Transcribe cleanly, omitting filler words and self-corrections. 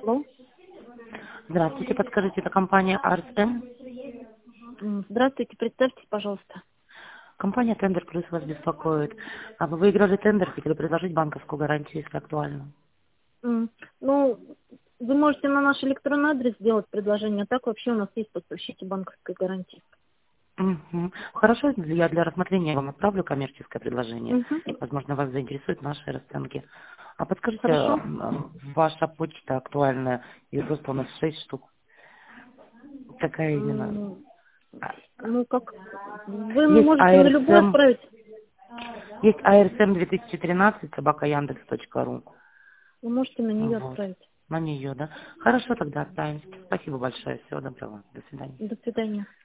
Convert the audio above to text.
Алло. Здравствуйте, подскажите, это компания АРСМ? Здравствуйте, представьтесь, пожалуйста. Компания Тендер Плюс вас беспокоит. А вы выиграли тендер, хотели предложить банковскую гарантию, если актуально. Ну, вы можете на наш электронный адрес сделать предложение, а так вообще у нас есть поставщики банковской гарантии. Мгм. Хорошо, я для рассмотрения вам отправлю коммерческое предложение. Угу. Возможно, вас заинтересуют наши расценки. А подскажите, Хорошо. ваша почта актуальная, ее просто у нас 6 штук. Какая именно? М, А, Ну, как, вы Есть можете на любой АРСМ, отправить. есть АРСМ 2013, собака.яндекс.ру. Вы можете на нее Вот. отправить. На нее, да? Хорошо, тогда отправим. Спасибо большое. Всего доброго. До свидания. До свидания.